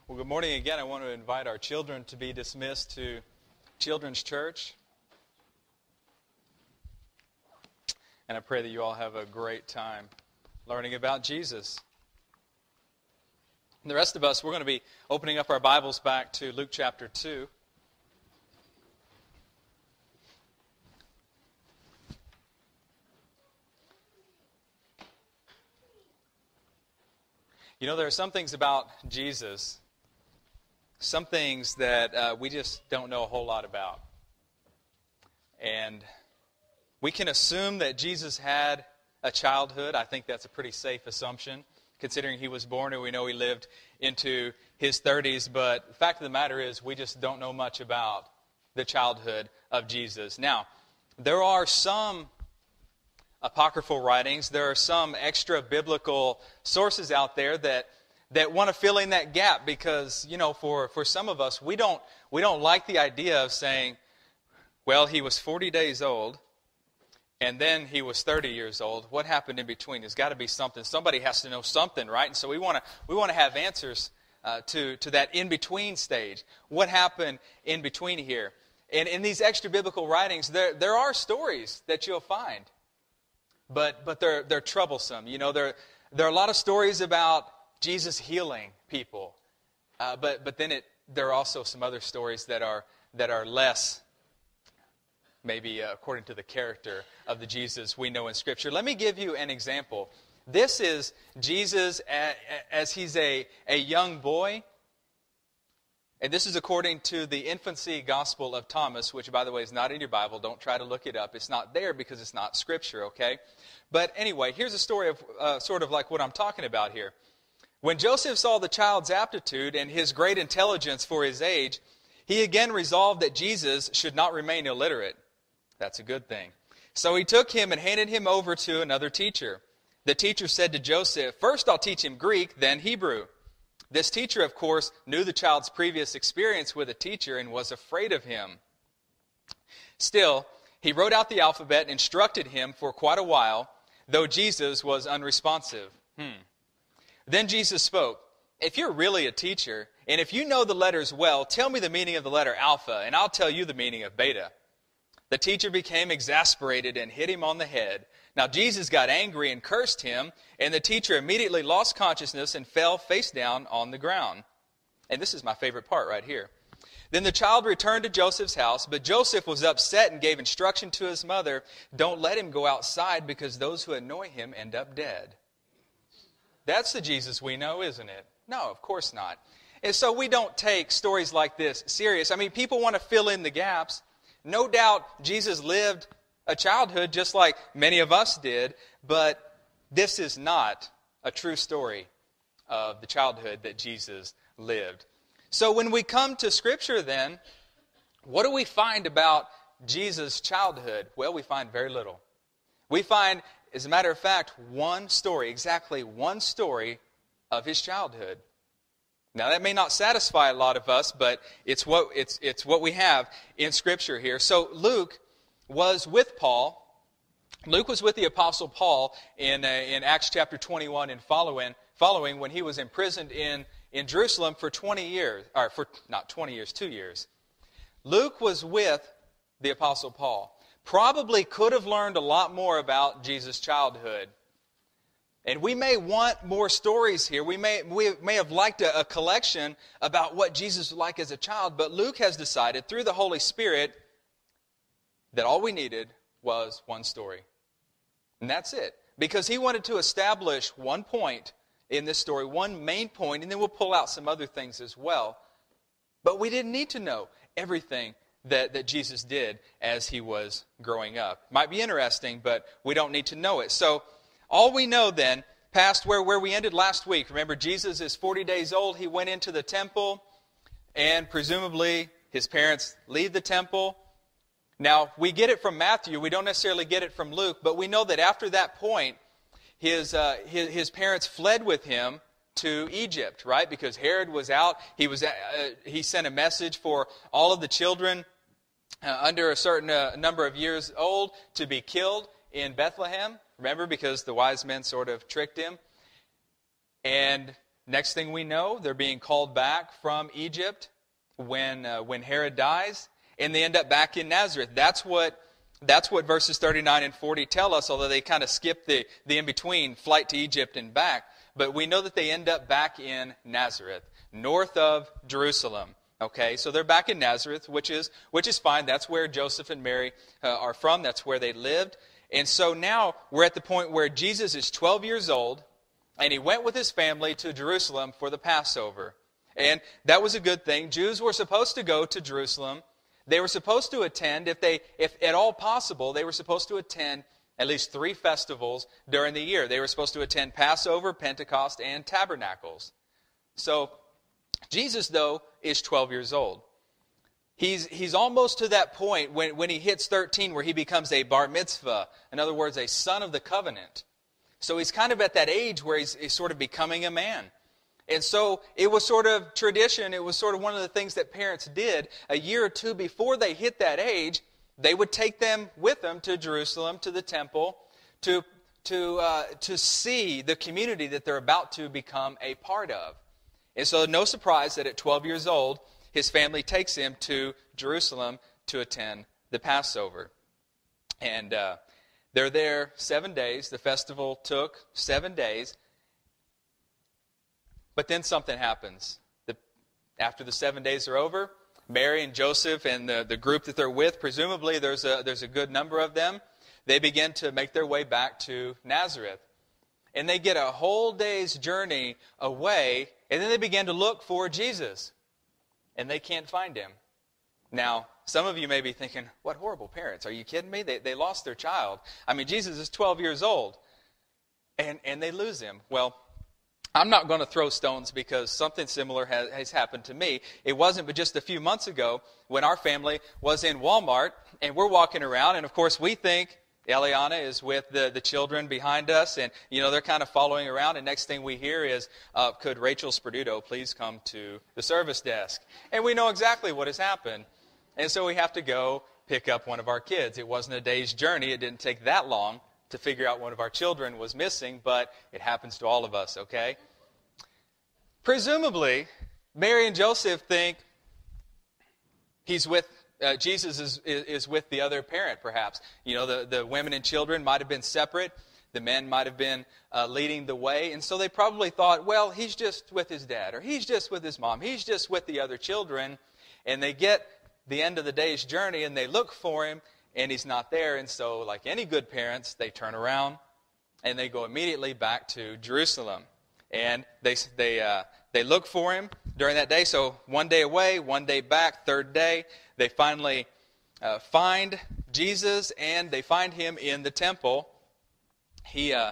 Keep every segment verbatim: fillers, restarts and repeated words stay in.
Well, good morning again. I want to invite our children to be dismissed to Children's Church. And I pray that you all have a great time learning about Jesus. And the rest of us, we're going to be opening up our Bibles back to Luke chapter two. You know, there are some things about Jesus, some things that uh, we just don't know a whole lot about. And we can assume that Jesus had a childhood. I think that's a pretty safe assumption, considering he was born and we know he lived into his thirties. But the fact of the matter is, we just don't know much about the childhood of Jesus. Now, there are some apocryphal writings, there are some extra biblical sources out there that that want to fill in that gap, because, you know, for, for some of us, we don't we don't like the idea of saying, well, he was forty days old, and then he was thirty years old. What happened in between? There's got to be something. Somebody has to know something, right? And so we want to we want to have answers uh, to, to that in-between stage. What happened in between here? And in these extra biblical writings, there there are stories that you'll find. But but they're they're troublesome. You know, there there are a lot of stories about Jesus healing people, uh, but but then it there are also some other stories that are that are less, maybe uh, according to the character of the Jesus we know in Scripture. Let me give you an example. This is Jesus as he's a a young boy. And this is according to the infancy gospel of Thomas, which, by the way, is not in your Bible. Don't try to look it up. It's not there because it's not Scripture, okay? But anyway, here's a story of uh, sort of like what I'm talking about here. When Joseph saw the child's aptitude and his great intelligence for his age, he again resolved that Jesus should not remain illiterate. That's a good thing. So he took him and handed him over to another teacher. The teacher said to Joseph, "First I'll teach him Greek, then Hebrew." This teacher, of course, knew the child's previous experience with a teacher and was afraid of him. Still, he wrote out the alphabet and instructed him for quite a while, though Jesus was unresponsive. Hmm. Then Jesus spoke, "If you're really a teacher, and if you know the letters well, tell me the meaning of the letter alpha, and I'll tell you the meaning of beta." The teacher became exasperated and hit him on the head. Now Jesus got angry and cursed him, and the teacher immediately lost consciousness and fell face down on the ground. And this is my favorite part right here. Then the child returned to Joseph's house, but Joseph was upset and gave instruction to his mother, "Don't let him go outside, because those who annoy him end up dead." That's the Jesus we know, isn't it? No, of course not. And so we don't take stories like this serious. I mean, people want to fill in the gaps. No doubt Jesus lived a childhood just like many of us did, but this is not a true story of the childhood that Jesus lived. So when we come to Scripture then, what do we find about Jesus' childhood? Well, we find very little. We find, as a matter of fact, one story, exactly one story of his childhood. Now, that may not satisfy a lot of us, but it's what it's it's what we have in Scripture here. So Luke was with Paul. Luke was with the Apostle Paul in uh, in Acts chapter twenty-one and following, following when he was imprisoned in, in Jerusalem for twenty years, or for not twenty years, two years. Luke was with the Apostle Paul. Probably could have learned a lot more about Jesus' childhood. And we may want more stories here. We may we may have liked a, a collection about what Jesus was like as a child, but Luke has decided through the Holy Spirit that all we needed was one story. And that's it. Because he wanted to establish one point in this story, one main point, and then we'll pull out some other things as well. But we didn't need to know everything that, that Jesus did as he was growing up. Might be interesting, but we don't need to know it. So all we know then, past where, where we ended last week, remember Jesus is forty days old, he went into the temple, and presumably his parents leave the temple. Now, we get it from Matthew, we don't necessarily get it from Luke, but we know that after that point, his, uh, his, his parents fled with him to Egypt, right? Because Herod was out, he, was, uh, he sent a message for all of the children uh, under a certain uh, number of years old to be killed in Bethlehem. Remember, because the wise men sort of tricked him. And next thing we know, they're being called back from Egypt when uh, when Herod dies, and they end up back in Nazareth. That's what that's what verses thirty-nine and forty tell us, although they kind of skip the, the in-between flight to Egypt and back. But we know that they end up back in Nazareth, north of Jerusalem. Okay, so they're back in Nazareth, which is which is fine. That's where Joseph and Mary uh, are from. That's where they lived. And so now we're at the point where Jesus is twelve years old, and he went with his family to Jerusalem for the Passover. And that was a good thing. Jews were supposed to go to Jerusalem. They were supposed to attend, if they, if at all possible, they were supposed to attend at least three festivals during the year. They were supposed to attend Passover, Pentecost, and Tabernacles. So Jesus, though, is twelve years old. He's, he's almost to that point when, when he hits thirteen where he becomes a bar mitzvah. In other words, a son of the covenant. So he's kind of at that age where he's, he's sort of becoming a man. And so it was sort of tradition, it was sort of one of the things that parents did. A year or two before they hit that age, they would take them with them to Jerusalem, to the temple, to, to, uh, to see the community that they're about to become a part of. And so no surprise that at twelve years old, his family takes him to Jerusalem to attend the Passover. And uh, they're there seven days. The festival took seven days. But then something happens. The, after the seven days are over, Mary and Joseph and the, the group that they're with, presumably there's a, there's a good number of them, they begin to make their way back to Nazareth. And they get a whole day's journey away, and then they begin to look for Jesus. And they can't find him. Now, some of you may be thinking, what horrible parents. Are you kidding me? They, they lost their child. I mean, Jesus is twelve years old, and, and they lose him. Well, I'm not going to throw stones because something similar has, has happened to me. It wasn't but just a few months ago when our family was in Walmart, and we're walking around, and of course we think Eliana is with the, the children behind us, and you know they're kind of following around, and next thing we hear is, uh, could Rachel Sperduto please come to the service desk? And we know exactly what has happened. And so we have to go pick up one of our kids. It wasn't a day's journey. It didn't take that long to figure out one of our children was missing, but it happens to all of us, okay? Presumably, Mary and Joseph think he's with, uh, Jesus is, is, is with the other parent, perhaps. You know, the, the women and children might have been separate. The men might have been uh, leading the way. And so they probably thought, well, he's just with his dad, or he's just with his mom. He's just with the other children. And they get the end of the day's journey, and they look for him, and he's not there. And so, like any good parents, they turn around and they go immediately back to Jerusalem. And they they uh, they look for him during that day. So one day away, one day back, third day, they finally uh, find Jesus, and they find him in the temple. He uh,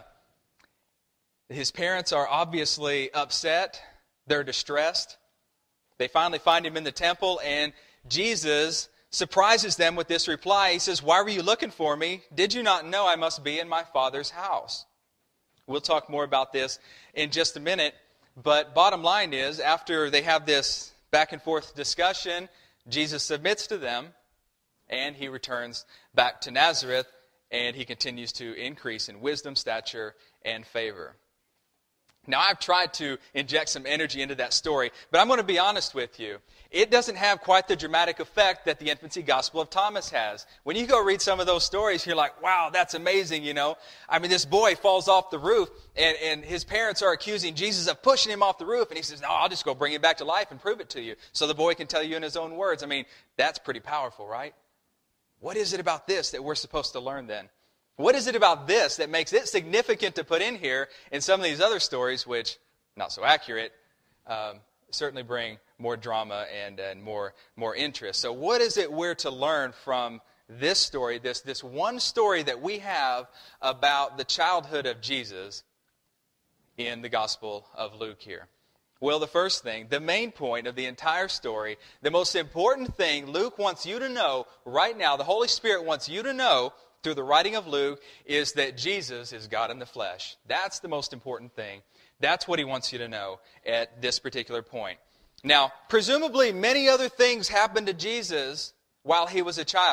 his parents are obviously upset. They're distressed. They finally find him in the temple, and Jesus surprises them with this reply. He says, "Why were you looking for me? Did you not know I must be in my Father's house?" We'll talk more about this in just a minute. But bottom line is, after they have this back and forth discussion, Jesus submits to them, and he returns back to Nazareth, and he continues to increase in wisdom, stature, and favor. Now, I've tried to inject some energy into that story, but I'm going to be honest with you. It doesn't have quite the dramatic effect that the infancy gospel of Thomas has. When you go read some of those stories, you're like, wow, that's amazing, you know. I mean, this boy falls off the roof, and, and his parents are accusing Jesus of pushing him off the roof, and he says, no, I'll just go bring him back to life and prove it to you. So the boy can tell you in his own words. I mean, that's pretty powerful, right? What is it about this that we're supposed to learn then? What is it about this that makes it significant to put in here in some of these other stories, which, not so accurate, um, certainly bring more drama and, and more, more interest? So what is it we're to learn from this story, this, this one story that we have about the childhood of Jesus in the Gospel of Luke here? Well, the first thing, the main point of the entire story, the most important thing Luke wants you to know right now, the Holy Spirit wants you to know through the writing of Luke, is that Jesus is God in the flesh. That's the most important thing. That's what he wants you to know at this particular point. Now, presumably many other things happened to Jesus while he was a child.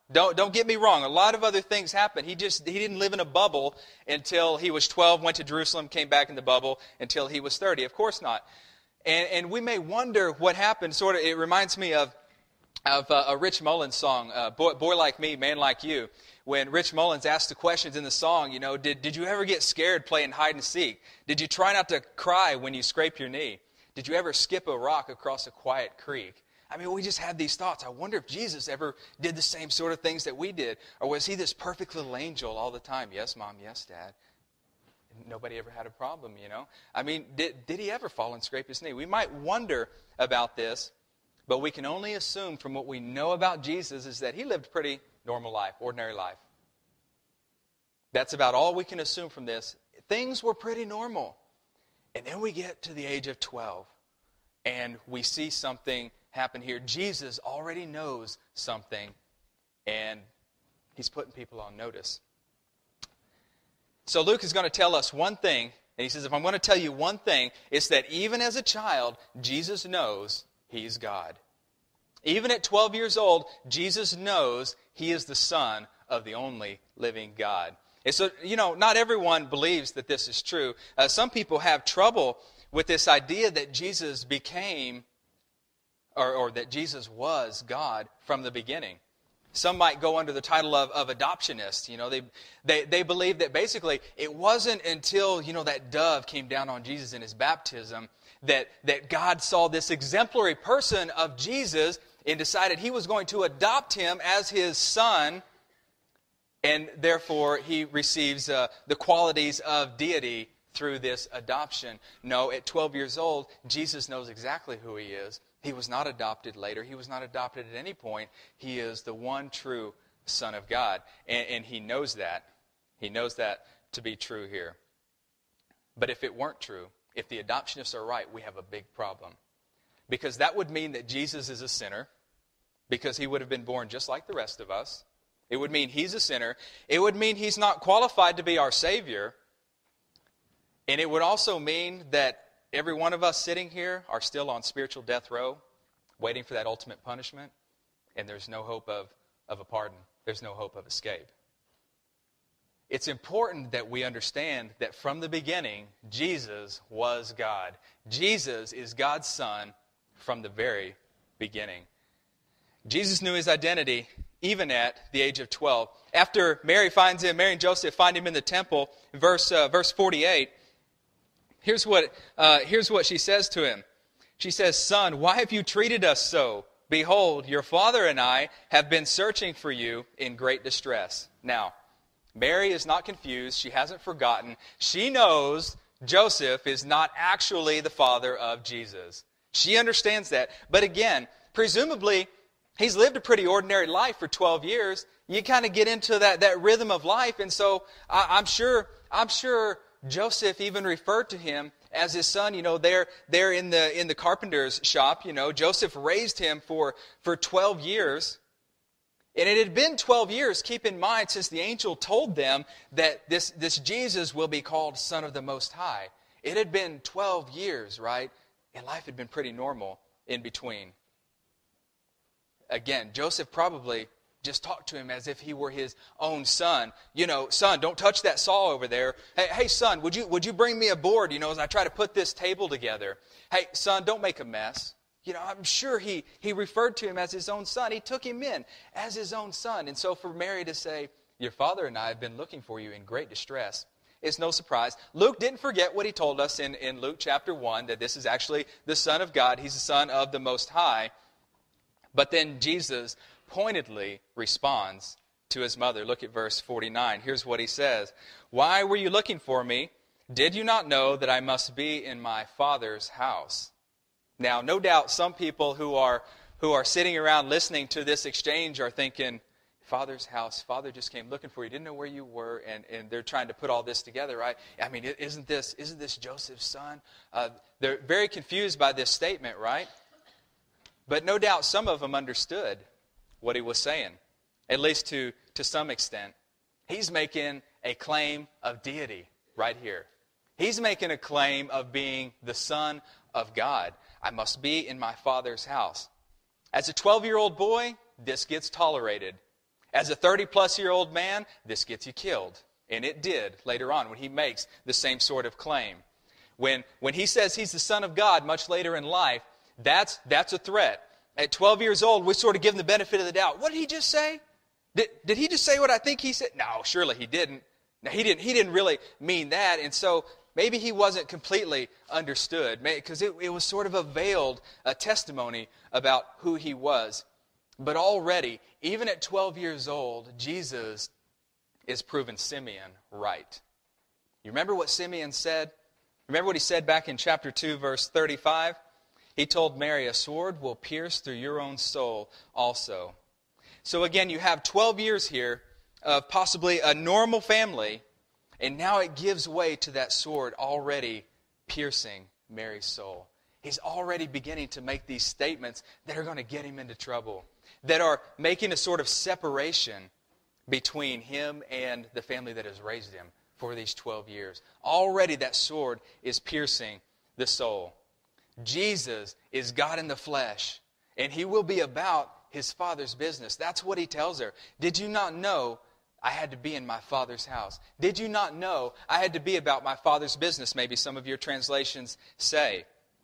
Don't, don't get me wrong. A lot of other things happened. He just he didn't live in a bubble until he was twelve, went to Jerusalem, came back in the bubble until he was thirty. Of course not. And, and we may wonder what happened. Sort of, it reminds me of, of uh, a Rich Mullins song, uh, Boy, Boy Like Me, Man Like You. When Rich Mullins asked the questions in the song, you know, did, did you ever get scared playing hide and seek? Did you try not to cry when you scrape your knee? Did you ever skip a rock across a quiet creek? I mean, we just have these thoughts. I wonder if Jesus ever did the same sort of things that we did. Or was he this perfect little angel all the time? Yes, Mom, yes, Dad. Nobody ever had a problem, you know. I mean, did, did he ever fall and scrape his knee? We might wonder about this, but we can only assume from what we know about Jesus is that he lived a pretty normal life, ordinary life. That's about all we can assume from this. Things were pretty normal. And then we get to the age of twelve, and we see something happen here. Jesus already knows something, and he's putting people on notice. So Luke is going to tell us one thing, and he says, if I'm going to tell you one thing, it's that even as a child, Jesus knows he's God. Even at twelve years old, Jesus knows he is the Son of the only living God. And so, you know, not everyone believes that this is true. Uh, some people have trouble with this idea that Jesus became Or, or that Jesus was God from the beginning. Some might go under the title of, of adoptionists. You know, they, they they believe that basically it wasn't until, you know, that dove came down on Jesus in his baptism that, that God saw this exemplary person of Jesus and decided he was going to adopt him as his son, and therefore he receives uh, the qualities of deity through this adoption. No, at twelve years old, Jesus knows exactly who he is. He was not adopted later. He was not adopted at any point. He is the one true Son of God. And, and he knows that. He knows that to be true here. But if it weren't true, if the adoptionists are right, we have a big problem. Because that would mean that Jesus is a sinner, because he would have been born just like the rest of us. It would mean he's a sinner. It would mean he's not qualified to be our Savior. And it would also mean that every one of us sitting here are still on spiritual death row, waiting for that ultimate punishment, and there's no hope of, of a pardon. There's no hope of escape. It's important that we understand that from the beginning, Jesus was God. Jesus is God's Son from the very beginning. Jesus knew his identity even at the age of twelve. After Mary finds him, Mary and Joseph find him in the temple, verse, uh, verse forty-eight, Here's what, uh, here's what she says to him. She says, "Son, why have you treated us so? Behold, your father and I have been searching for you in great distress." Now, Mary is not confused. She hasn't forgotten. She knows Joseph is not actually the father of Jesus. She understands that. But again, presumably, he's lived a pretty ordinary life for twelve years. You kind of get into that, that rhythm of life. And so I, I'm sure, I'm sure Joseph even referred to him as his son. You know, there, there in the in the carpenter's shop, you know, Joseph raised him for, for twelve years. And it had been twelve years, keep in mind, since the angel told them that this, this Jesus will be called Son of the Most High. It had been twelve years, right? And life had been pretty normal in between. Again, Joseph probably just talked to him as if he were his own son. You know, son, don't touch that saw over there. Hey, hey, son, would you would you bring me a board, you know, as I try to put this table together? Hey, son, don't make a mess. You know, I'm sure he, he referred to him as his own son. He took him in as his own son. And so for Mary to say, your father and I have been looking for you in great distress, it's no surprise. Luke didn't forget what he told us in, in Luke chapter one, that this is actually the Son of God. He's the Son of the Most High. But then Jesus pointedly responds to his mother. Look at verse forty-nine. Here's what he says. "Why were you looking for me? Did you not know that I must be in my Father's house?" Now, no doubt some people who are who are sitting around listening to this exchange are thinking, Father's house, Father just came looking for you, didn't know where you were, and, and they're trying to put all this together, right? I mean, isn't this, isn't this Joseph's son? Uh, they're very confused by this statement, right? But no doubt some of them understood what he was saying, at least to, to some extent. He's making a claim of deity right here. He's making a claim of being the Son of God. I must be in my Father's house. As a twelve-year-old boy, this gets tolerated. As a thirty-plus-year-old man, this gets you killed. And it did later on when he makes the same sort of claim. When, when he says he's the Son of God much later in life, that's, that's a threat. At twelve years old, we sort of give him the benefit of the doubt. What did he just say? Did, did he just say what I think he said? No, surely he didn't. No, he didn't, he didn't really mean that. And so maybe he wasn't completely understood because it, it was sort of a veiled uh, testimony about who he was. But already, even at twelve years old, Jesus is proving Simeon right. You remember what Simeon said? Remember what he said back in chapter two, verse thirty-five? He told Mary, a sword will pierce through your own soul also. So again, you have twelve years here of possibly a normal family, and now it gives way to that sword already piercing Mary's soul. He's already beginning to make these statements that are going to get him into trouble, that are making a sort of separation between him and the family that has raised him for these twelve years. Already that sword is piercing the soul. Jesus is God in the flesh, and he will be about his Father's business. That's what he tells her. Did you not know I had to be in my Father's house? Did you not know I had to be about my Father's business? Maybe some of your translations say.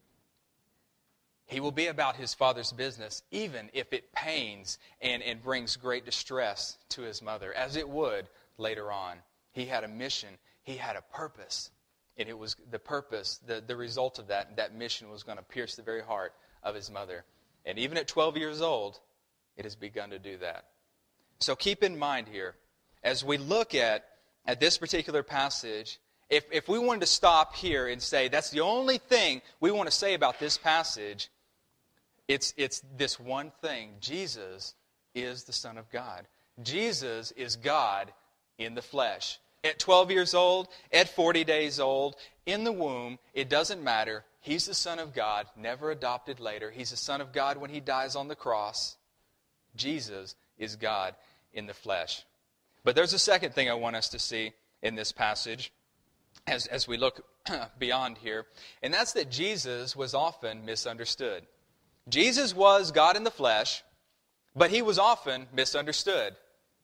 He will be about his Father's business, even if it pains and, and brings great distress to his mother, as it would later on. He had a mission. He had a purpose. And it was the purpose, the, the result of that, that mission was going to pierce the very heart of his mother. And even at twelve years old, it has begun to do that. So keep in mind here, as we look at, at this particular passage, if, if we wanted to stop here and say that's the only thing we want to say about this passage, it's, it's this one thing. Jesus is the Son of God. Jesus is God in the flesh. At twelve years old, at forty days old, in the womb, it doesn't matter. He's the Son of God, never adopted later. He's the Son of God when he dies on the cross. Jesus is God in the flesh. But there's a second thing I want us to see in this passage as, as we look beyond here, and that's that Jesus was often misunderstood. Jesus was God in the flesh, but he was often misunderstood.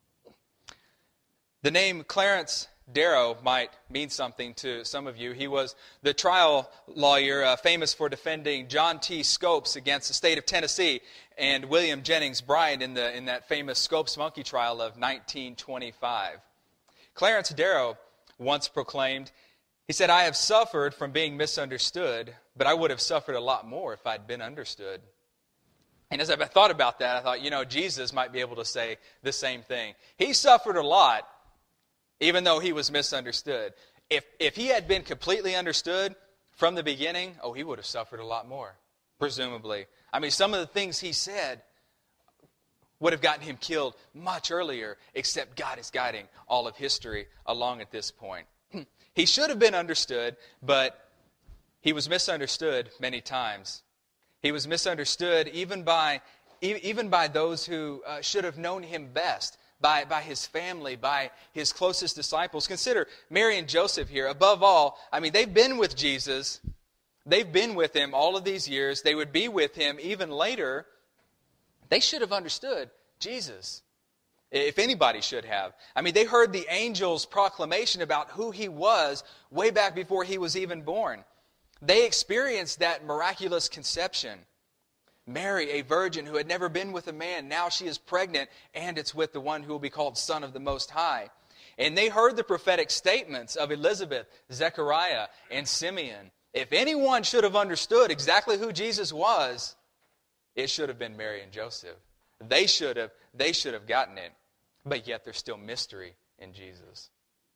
The name Clarence Darrow might mean something to some of you. He was the trial lawyer uh, famous for defending John T. Scopes against the state of Tennessee and William Jennings Bryan in, the, in that famous Scopes monkey trial of nineteen twenty-five. Clarence Darrow once proclaimed, he said, I have suffered from being misunderstood, but I would have suffered a lot more if I'd been understood. And as I thought about that, I thought, you know, Jesus might be able to say the same thing. He suffered a lot, even though he was misunderstood. If, if he had been completely understood from the beginning, oh, he would have suffered a lot more, presumably. I mean, some of the things he said would have gotten him killed much earlier, except God is guiding all of history along at this point. He should have been understood, but he was misunderstood many times. He was misunderstood even by, even by those who uh, should have known him best. By, by his family, by his closest disciples. Consider Mary and Joseph here. Above all, I mean, they've been with Jesus. They've been with him all of these years. They would be with him even later. They should have understood Jesus, if anybody should have. I mean, they heard the angel's proclamation about who he was way back before he was even born. They experienced that miraculous conception. Mary, a virgin who had never been with a man, now she is pregnant, and it's with the one who will be called Son of the Most High. And they heard the prophetic statements of Elizabeth, Zechariah, and Simeon. If anyone should have understood exactly who Jesus was, it should have been Mary and Joseph. They should have, they should have gotten it. But yet there's still mystery in Jesus.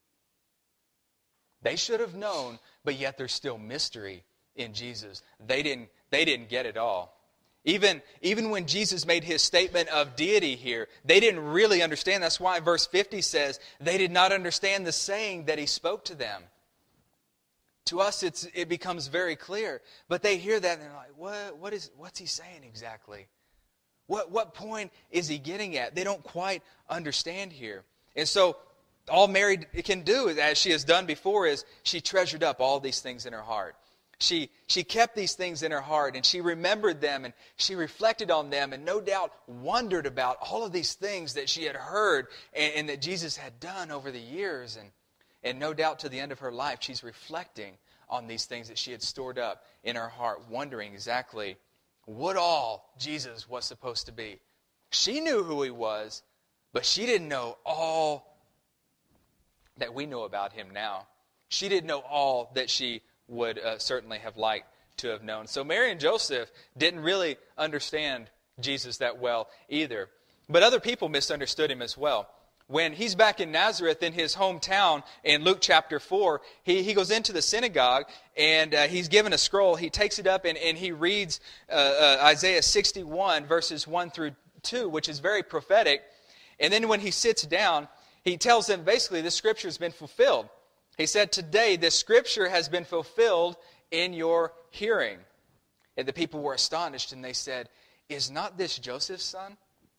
They should have known, but yet there's still mystery in Jesus. They didn't, they didn't get it all. Even, even when Jesus made his statement of deity here, they didn't really understand. That's why verse fifty says, they did not understand the saying that he spoke to them. To us, it's, it becomes very clear. But they hear that and they're like, what, what is, what's he saying exactly? What, what point is he getting at? They don't quite understand here. And so all Mary can do, as she has done before, is she treasured up all these things in her heart. She, she kept these things in her heart, and she remembered them, and she reflected on them, and no doubt wondered about all of these things that she had heard and, and that Jesus had done over the years. And, and no doubt to the end of her life, she's reflecting on these things that she had stored up in her heart, wondering exactly what all Jesus was supposed to be. She knew who he was, but she didn't know all that we know about him now. She didn't know all that she would uh, certainly have liked to have known. So Mary and Joseph didn't really understand Jesus that well either. But other people misunderstood him as well. When he's back in Nazareth in his hometown in Luke chapter four, he, he goes into the synagogue and uh, he's given a scroll. He takes it up and, and he reads uh, uh, Isaiah sixty-one verses one through two, which is very prophetic. And then when he sits down, he tells them basically this scripture has been fulfilled. He said, today this scripture has been fulfilled in your hearing. And the people were astonished and they said, is not this Joseph's son?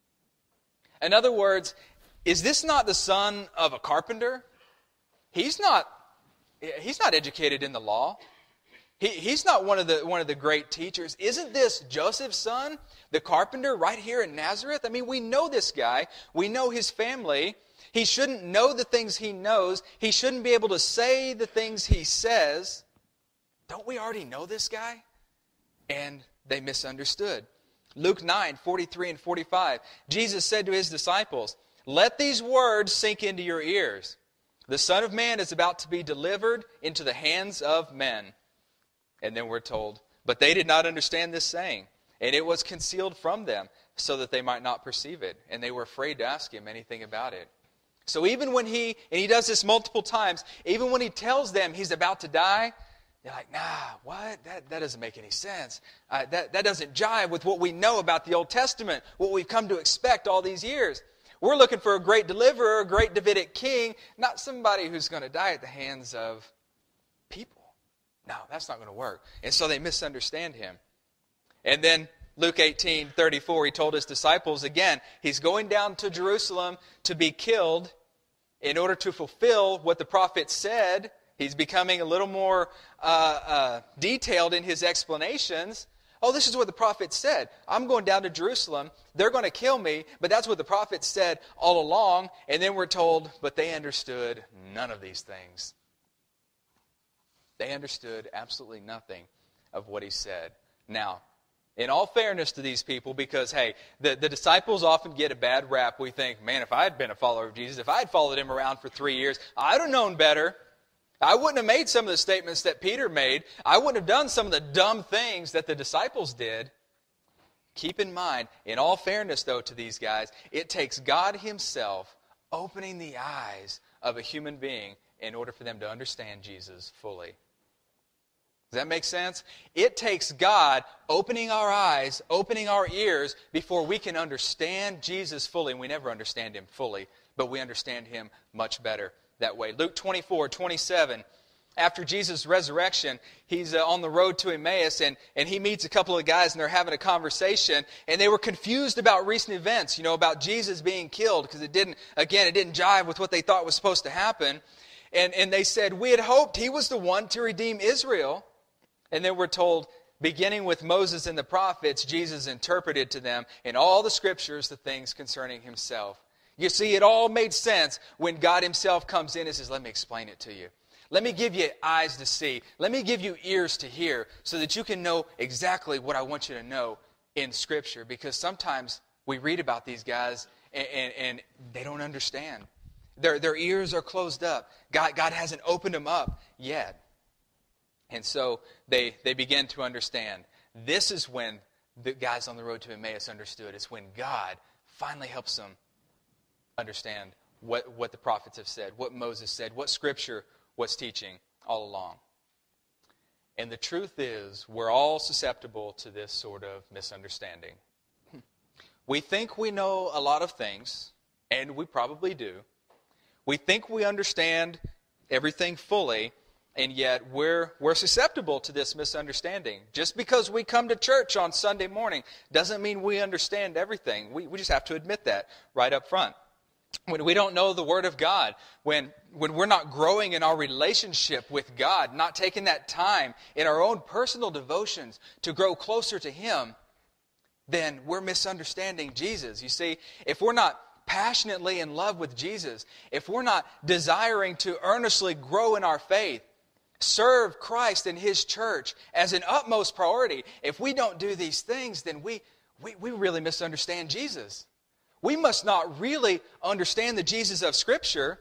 In other words, is this not the son of a carpenter? He's not, he's not educated in the law. He, he's not one of the one of the great teachers. Isn't this Joseph's son, the carpenter, right here in Nazareth? I mean, we know this guy. We know his family. He shouldn't know the things he knows. He shouldn't be able to say the things he says. Don't we already know this guy? And they misunderstood. Luke nine, forty-three and forty-five. Jesus said to his disciples, let these words sink into your ears. The Son of Man is about to be delivered into the hands of men. And then we're told, but they did not understand this saying, and it was concealed from them so that they might not perceive it. And they were afraid to ask him anything about it. So even when he, and he does this multiple times, even when he tells them he's about to die, they're like, nah, what? That, that doesn't make any sense. Uh, that, that doesn't jive with what we know about the Old Testament, what we've come to expect all these years. We're looking for a great deliverer, a great Davidic king, not somebody who's going to die at the hands of people. No, that's not going to work. And so they misunderstand him. And then Luke eighteen, thirty-four, he told his disciples again, he's going down to Jerusalem to be killed in order to fulfill what the prophet said. He's becoming a little more uh, uh, detailed in his explanations. Oh, this is what the prophet said. I'm going down to Jerusalem. They're going to kill me, but that's what the prophet said all along. And then we're told, but they understood none of these things. They understood absolutely nothing of what he said. Now, in all fairness to these people, because, hey, the, the disciples often get a bad rap. We think, man, if I had been a follower of Jesus, if I had followed him around for three years, I'd have known better. I wouldn't have made some of the statements that Peter made. I wouldn't have done some of the dumb things that the disciples did. Keep in mind, in all fairness, though, to these guys, it takes God himself opening the eyes of a human being in order for them to understand Jesus fully. Does that make sense? It takes God opening our eyes, opening our ears, before we can understand Jesus fully. And we never understand him fully, but we understand him much better that way. Luke twenty-four, twenty-seven. After Jesus' resurrection, he's uh, on the road to Emmaus, and, and he meets a couple of guys, and they're having a conversation, and they were confused about recent events, you know, about Jesus being killed, because it didn't, again, it didn't jive with what they thought was supposed to happen. And, and they said, we had hoped he was the one to redeem Israel. And then we're told, beginning with Moses and the prophets, Jesus interpreted to them in all the scriptures the things concerning himself. You see, it all made sense when God himself comes in and says, let me explain it to you. Let me give you eyes to see. Let me give you ears to hear so that you can know exactly what I want you to know in Scripture. Because sometimes we read about these guys and, and, and they don't understand. Their, their ears are closed up. God, God hasn't opened them up yet. And so they, they begin to understand. This is when the guys on the road to Emmaus understood. It's when God finally helps them understand what, what the prophets have said, what Moses said, what Scripture was teaching all along. And the truth is, we're all susceptible to this sort of misunderstanding. We think we know a lot of things, and we probably do. We think we understand everything fully, and yet we're, we're susceptible to this misunderstanding. Just because we come to church on Sunday morning doesn't mean we understand everything. We, we just have to admit that right up front. when we don't know the Word of God, when, when we're not growing in our relationship with God, not taking that time in our own personal devotions to grow closer to Him, then we're misunderstanding Jesus. You see, if we're not passionately in love with Jesus, if we're not desiring to earnestly grow in our faith, serve Christ and His church as an utmost priority, if we don't do these things, then we, we, we really misunderstand Jesus. We must not really understand the Jesus of Scripture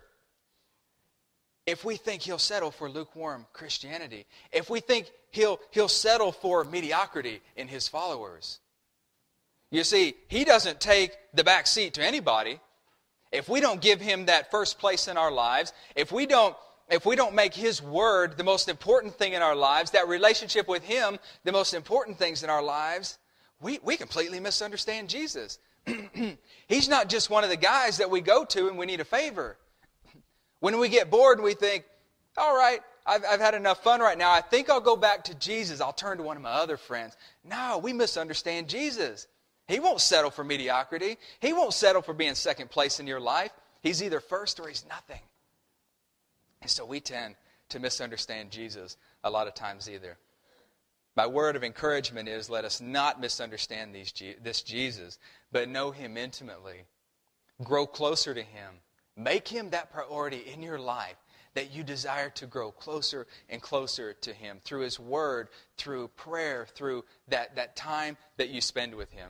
if we think He'll settle for lukewarm Christianity, if we think He'll, he'll settle for mediocrity in His followers. You see, He doesn't take the back seat to anybody. If we don't give Him that first place in our lives, if we don't, if we don't make His Word the most important thing in our lives, that relationship with Him the most important things in our lives, we, we completely misunderstand Jesus. He's not just one of the guys that we go to and we need a favor. When we get bored and we think, all right, I've, I've had enough fun right now, I think I'll go back to Jesus. I'll turn to one of my other friends. No, we misunderstand Jesus. He won't settle for mediocrity. He won't settle for being second place in your life. He's either first or He's nothing. And so we tend to misunderstand Jesus a lot of times either. My word of encouragement is, let us not misunderstand these, this Jesus, but know Him intimately. Grow closer to Him. Make Him that priority in your life, that you desire to grow closer and closer to Him through His Word, through prayer, through that, that time that you spend with Him.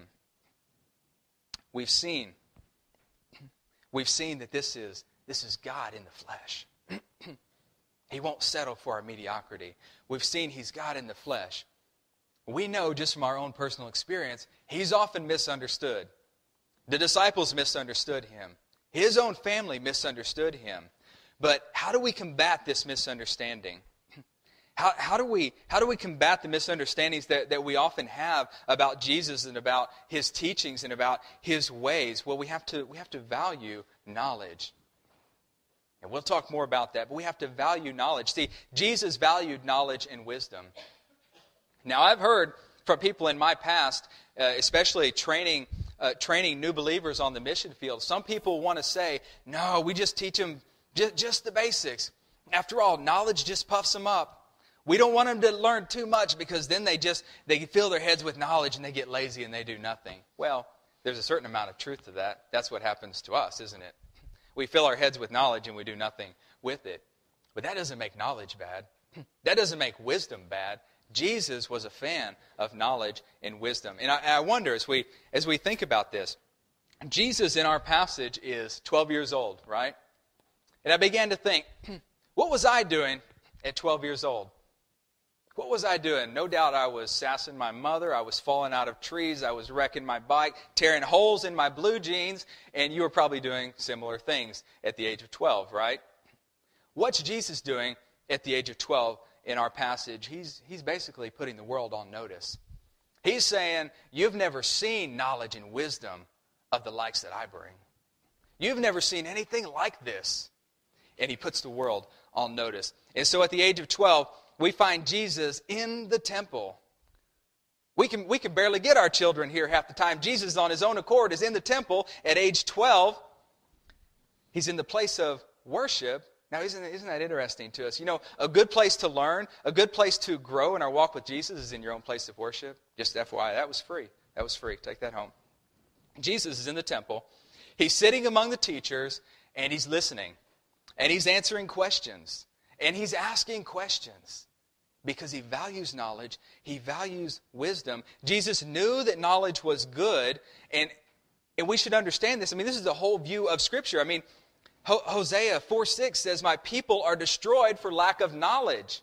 We've seen, we've seen that this is, this is God in the flesh. He won't settle for our mediocrity. We've seen He's God in the flesh. We know just from our own personal experience, He's often misunderstood. The disciples misunderstood Him. His own family misunderstood Him. But how do we combat this misunderstanding? How, how, do we, how do we combat the misunderstandings that, that we often have about Jesus and about His teachings and about His ways? Well, we have to, we have to value knowledge. And we'll talk more about that, but we have to value knowledge. See, Jesus valued knowledge and wisdom. Now, I've heard from people in my past, uh, especially training uh, training new believers on the mission field, some people want to say, no, we just teach them just, just the basics. After all, knowledge just puffs them up. We don't want them to learn too much because then they just they fill their heads with knowledge and they get lazy and they do nothing. Well, there's a certain amount of truth to that. That's what happens to us, isn't it? We fill our heads with knowledge and we do nothing with it. But that doesn't make knowledge bad. That doesn't make wisdom bad. Jesus was a fan of knowledge and wisdom. And I, and I wonder, as we as we think about this, Jesus in our passage is twelve years old, right? And I began to think, what was I doing at twelve years old? What was I doing? No doubt I was sassing my mother, I was falling out of trees, I was wrecking my bike, tearing holes in my blue jeans, and you were probably doing similar things at the age of twelve, right? What's Jesus doing at the age of twelve in our passage? He's, he's basically putting the world on notice. He's saying, you've never seen knowledge and wisdom of the likes that I bring. You've never seen anything like this. And He puts the world on notice. And so at the age of twelve, we find Jesus in the temple. We can, we can barely get our children here half the time. Jesus, on His own accord, is in the temple at age twelve. He's in the place of worship. Now, isn't, isn't that interesting to us? You know, a good place to learn, a good place to grow in our walk with Jesus is in your own place of worship. Just F Y I, that was free. That was free. Take that home. Jesus is in the temple. He's sitting among the teachers, and He's listening. And He's answering questions. And He's asking questions because He values knowledge. He values wisdom. Jesus knew that knowledge was good, and, and we should understand this. I mean, this is the whole view of Scripture. I mean, Hosea four six says, my people are destroyed for lack of knowledge.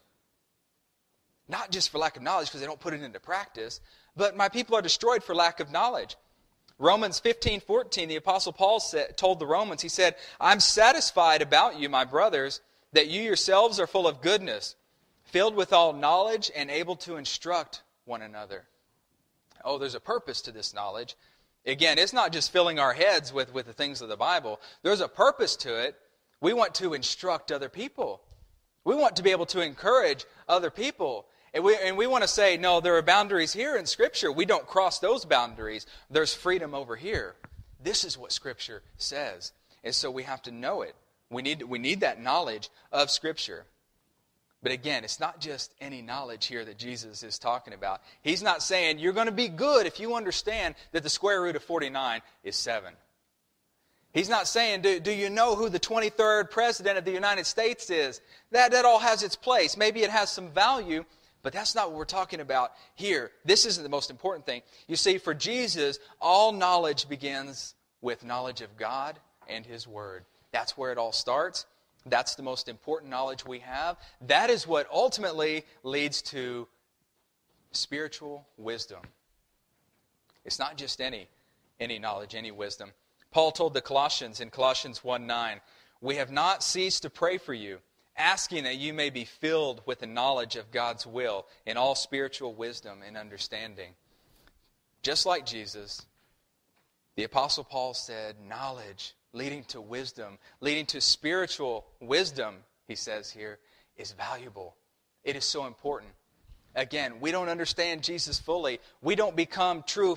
Not just for lack of knowledge because they don't put it into practice, but my people are destroyed for lack of knowledge. Romans fifteen fourteen, the Apostle Paul said, told the Romans, he said, I'm satisfied about you, my brothers, that you yourselves are full of goodness, filled with all knowledge and able to instruct one another. Oh, there's a purpose to this knowledge. Again, it's not just filling our heads with, with the things of the Bible. There's a purpose to it. We want to instruct other people. We want to be able to encourage other people. And we, and we want to say, no, there are boundaries here in Scripture. We don't cross those boundaries. There's freedom over here. This is what Scripture says. And so we have to know it. We need, we need that knowledge of Scripture. But again, it's not just any knowledge here that Jesus is talking about. He's not saying you're going to be good if you understand that the square root of forty-nine is seven. He's not saying, do, do you know who the twenty-third president of the United States is? That, that all has its place. Maybe it has some value, but that's not what we're talking about here. This isn't the most important thing. You see, for Jesus, all knowledge begins with knowledge of God and His Word. That's where it all starts. That's the most important knowledge we have. That is what ultimately leads to spiritual wisdom. It's not just any, any knowledge, any wisdom. Paul told the Colossians in Colossians one nine, "We have not ceased to pray for you, asking that you may be filled with the knowledge of God's will in all spiritual wisdom and understanding." Just like Jesus, the Apostle Paul said, knowledge leading to wisdom, leading to spiritual wisdom, he says here, is valuable. It is so important. Again, we don't understand Jesus fully. We don't become true,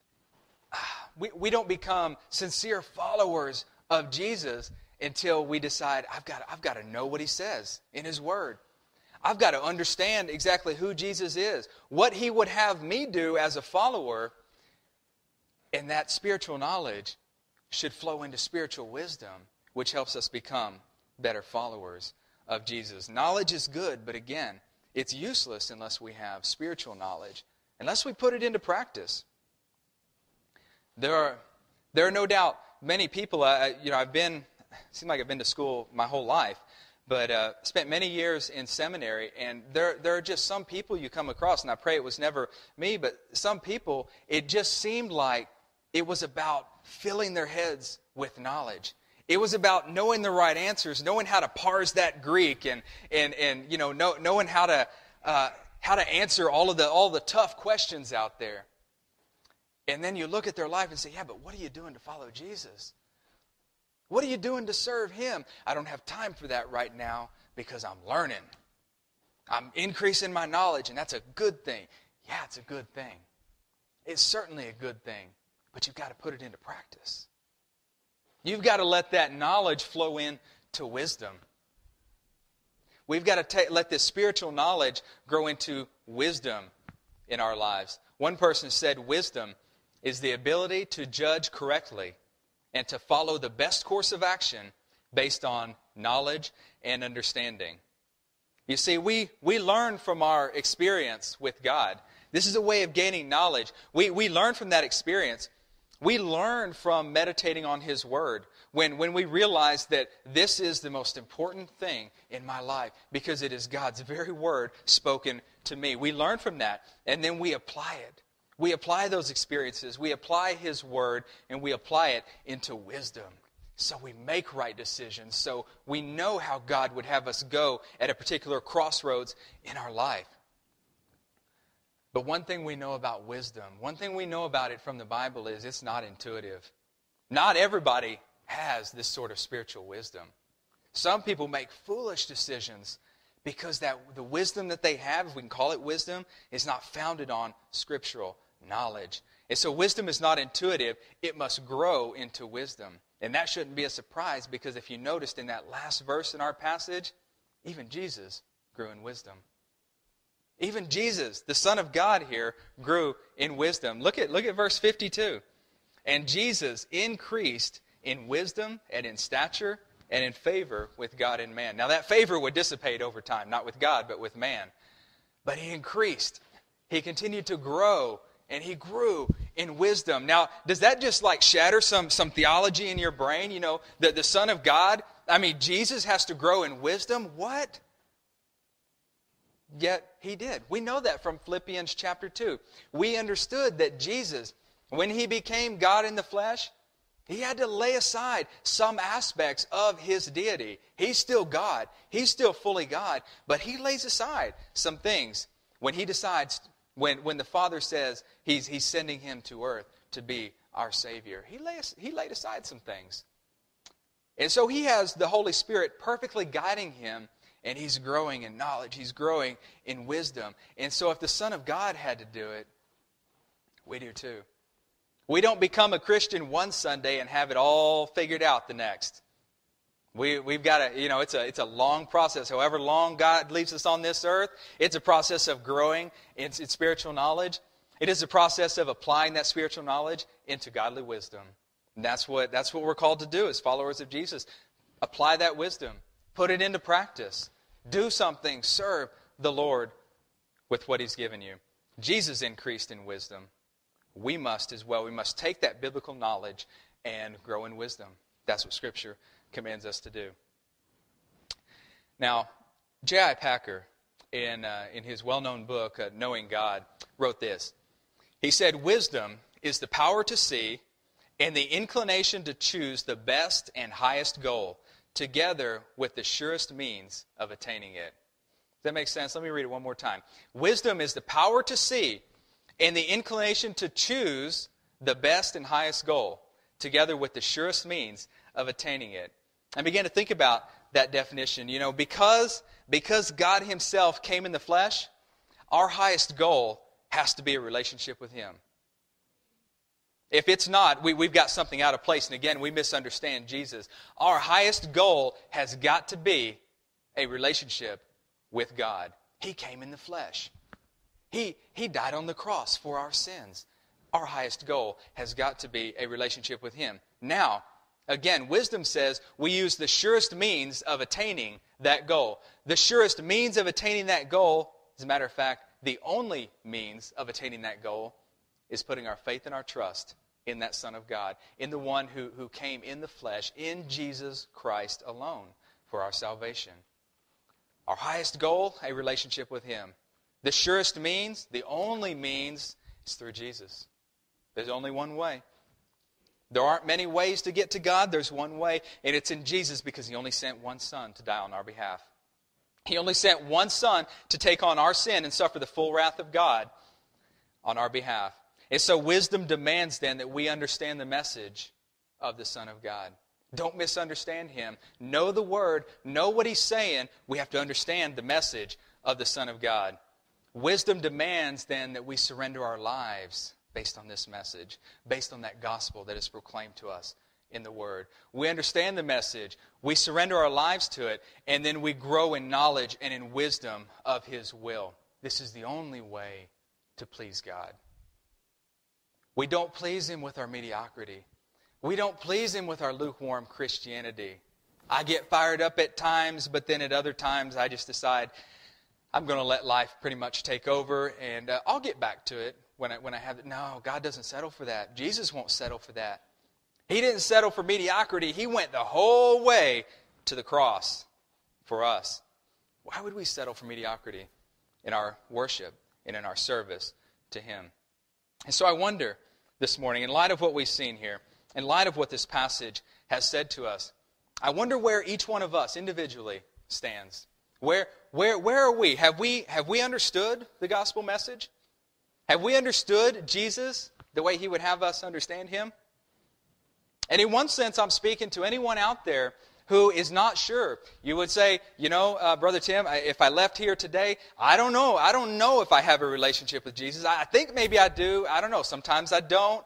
we, we don't become sincere followers of Jesus until we decide, I've got, I've got to know what He says in His Word. I've got to understand exactly who Jesus is, what He would have me do as a follower, and that spiritual knowledge should flow into spiritual wisdom, which helps us become better followers of Jesus. Knowledge is good, but again, it's useless unless we have spiritual knowledge, unless we put it into practice. There are, there are no doubt many people, uh, you know, I've been, it seems like I've been to school my whole life, but uh, spent many years in seminary, and there, there are just some people you come across, and I pray it was never me, but some people, it just seemed like it was about filling their heads with knowledge. It was about knowing the right answers, knowing how to parse that Greek, and and and you know, know knowing how to uh, how to answer all of the all the tough questions out there. And then you look at their life and say, "Yeah, but what are you doing to follow Jesus? What are you doing to serve Him?" "I don't have time for that right now because I'm learning. I'm increasing my knowledge, and that's a good thing." Yeah, it's a good thing. It's certainly a good thing. But you've got to put it into practice. You've got to let that knowledge flow into wisdom. We've got to ta- let this spiritual knowledge grow into wisdom in our lives. One person said wisdom is the ability to judge correctly and to follow the best course of action based on knowledge and understanding. You see, we, we learn from our experience with God. This is a way of gaining knowledge. We, we learn from that experience. We learn from meditating on His Word when, when we realize that this is the most important thing in my life because it is God's very Word spoken to me. We learn from that, and then we apply it. We apply those experiences. We apply His Word, and we apply it into wisdom. So we make right decisions, so we know how God would have us go at a particular crossroads in our life. But one thing we know about wisdom, one thing we know about it from the Bible is it's not intuitive. Not everybody has this sort of spiritual wisdom. Some people make foolish decisions because that the wisdom that they have, if we can call it wisdom, is not founded on scriptural knowledge. And so wisdom is not intuitive. It must grow into wisdom. And that shouldn't be a surprise because if you noticed in that last verse in our passage, even Jesus grew in wisdom. Even Jesus, the Son of God here, grew in wisdom. Look at, look at verse fifty-two. "And Jesus increased in wisdom and in stature and in favor with God and man." Now that favor would dissipate over time, not with God, but with man. But He increased. He continued to grow, and He grew in wisdom. Now, does that just like shatter some, some theology in your brain? You know, that the Son of God, I mean, Jesus has to grow in wisdom? What? Yet He did. We know that from Philippians chapter two. We understood that Jesus, when He became God in the flesh, He had to lay aside some aspects of His deity. He's still God. He's still fully God. But He lays aside some things when He decides, when, when the Father says he's, he's sending Him to earth to be our Savior. He, lay, he laid aside some things. And so He has the Holy Spirit perfectly guiding Him. And He's growing in knowledge. He's growing in wisdom. And so if the Son of God had to do it, we do too. We don't become a Christian one Sunday and have it all figured out the next. We, we've got to, you know, it's a, it's a long process. However long God leaves us on this earth, it's a process of growing in, in spiritual knowledge. It is a process of applying that spiritual knowledge into godly wisdom. And that's what, that's what we're called to do as followers of Jesus. Apply that wisdom. Put it into practice. Do something. Serve the Lord with what He's given you. Jesus increased in wisdom. We must as well. We must take that biblical knowledge and grow in wisdom. That's what Scripture commands us to do. Now, J I Packer, in, uh, in his well-known book, uh, Knowing God, wrote this. He said, "Wisdom is the power to see and the inclination to choose the best and highest goal, together with the surest means of attaining it." Does that make sense? Let me read it one more time. Wisdom is the power to see and the inclination to choose the best and highest goal, together with the surest means of attaining it. And begin to think about that definition. You know, because, because God Himself came in the flesh, our highest goal has to be a relationship with Him. If it's not, we, we've got something out of place. And again, we misunderstand Jesus. Our highest goal has got to be a relationship with God. He came in the flesh. He, he died on the cross for our sins. Our highest goal has got to be a relationship with Him. Now, again, wisdom says we use the surest means of attaining that goal. The surest means of attaining that goal, as a matter of fact, the only means of attaining that goal, is putting our faith and our trust in that Son of God, in the one who, who came in the flesh, in Jesus Christ alone for our salvation. Our highest goal, a relationship with Him. The surest means, the only means, is through Jesus. There's only one way. There aren't many ways to get to God. There's one way, and it's in Jesus, because He only sent one Son to die on our behalf. He only sent one Son to take on our sin and suffer the full wrath of God on our behalf. And so wisdom demands then that we understand the message of the Son of God. Don't misunderstand Him. Know the Word. Know what He's saying. We have to understand the message of the Son of God. Wisdom demands then that we surrender our lives based on this message, based on that gospel that is proclaimed to us in the Word. We understand the message, we surrender our lives to it, and then we grow in knowledge and in wisdom of His will. This is the only way to please God. We don't please Him with our mediocrity. We don't please Him with our lukewarm Christianity. I get fired up at times, but then at other times I just decide I'm going to let life pretty much take over, and uh, I'll get back to it when I, when I have it. No, God doesn't settle for that. Jesus won't settle for that. He didn't settle for mediocrity. He went the whole way to the cross for us. Why would we settle for mediocrity in our worship and in our service to Him? And so I wonder this morning, in light of what we've seen here, in light of what this passage has said to us, I wonder where each one of us individually stands. Where, where, where are we? Have we, have we understood the gospel message? Have we understood Jesus the way He would have us understand Him? And in one sense, I'm speaking to anyone out there who is not sure. You would say, you know, uh, Brother Tim, I, if I left here today, I don't know. I don't know if I have a relationship with Jesus. I, I think maybe I do. I don't know. Sometimes I don't.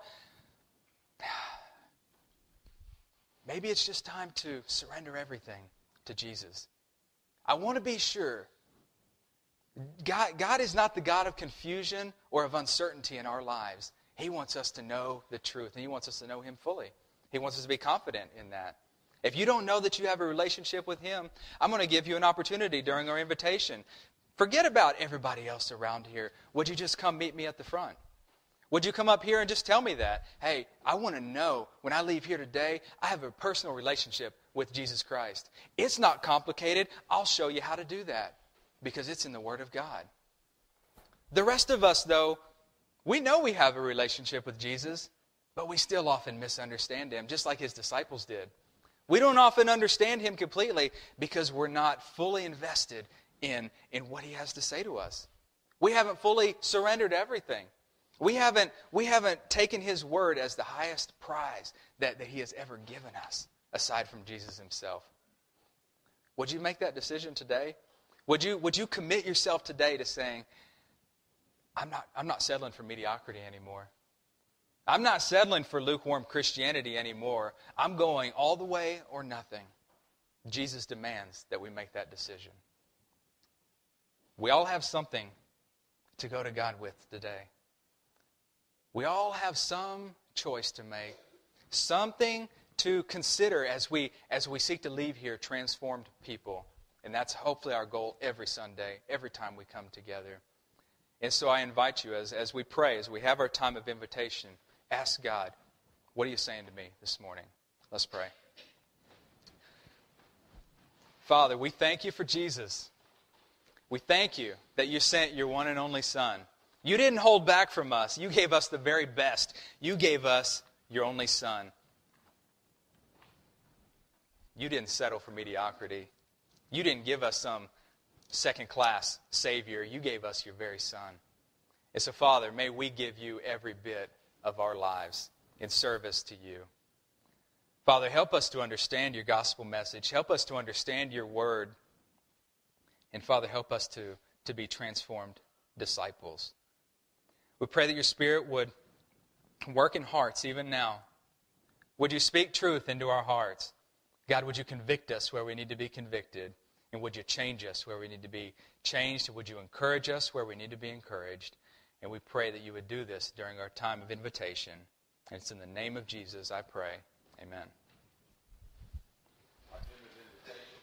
Maybe it's just time to surrender everything to Jesus. I want to be sure. God, God is not the God of confusion or of uncertainty in our lives. He wants us to know the truth, and He wants us to know Him fully. He wants us to be confident in that. If you don't know that you have a relationship with Him, I'm going to give you an opportunity during our invitation. Forget about everybody else around here. Would you just come meet me at the front? Would you come up here and just tell me that? Hey, I want to know when I leave here today, I have a personal relationship with Jesus Christ. It's not complicated. I'll show you how to do that because it's in the Word of God. The rest of us, though, we know we have a relationship with Jesus, but we still often misunderstand Him, just like His disciples did. We don't often understand Him completely because we're not fully invested in, in what He has to say to us. We haven't fully surrendered everything. We haven't, we haven't taken His Word as the highest prize that, that He has ever given us, aside from Jesus Himself. Would you make that decision today? Would you, would you commit yourself today to saying, I'm not, I'm not settling for mediocrity anymore. I'm not settling for lukewarm Christianity anymore. I'm going all the way or nothing. Jesus demands that we make that decision. We all have something to go to God with today. We all have some choice to make, something to consider as we as we seek to leave here transformed people. And that's hopefully our goal every Sunday, every time we come together. And so I invite you, as, as we pray, as we have our time of invitation, ask God, what are you saying to me this morning? Let's pray. Father, we thank you for Jesus. We thank you that you sent your one and only Son. You didn't hold back from us. You gave us the very best. You gave us your only Son. You didn't settle for mediocrity. You didn't give us some second-class Savior. You gave us your very Son. And so, Father, may we give you every bit of our lives in service to you. Father, help us to understand your gospel message. Help us to understand your word. And Father, help us to, to be transformed disciples. We pray that your Spirit would work in hearts even now. Would you speak truth into our hearts? God, would you convict us where we need to be convicted? And would you change us where we need to be changed? And would you encourage us where we need to be encouraged? And we pray that you would do this during our time of invitation. And it's in the name of Jesus I pray. Amen.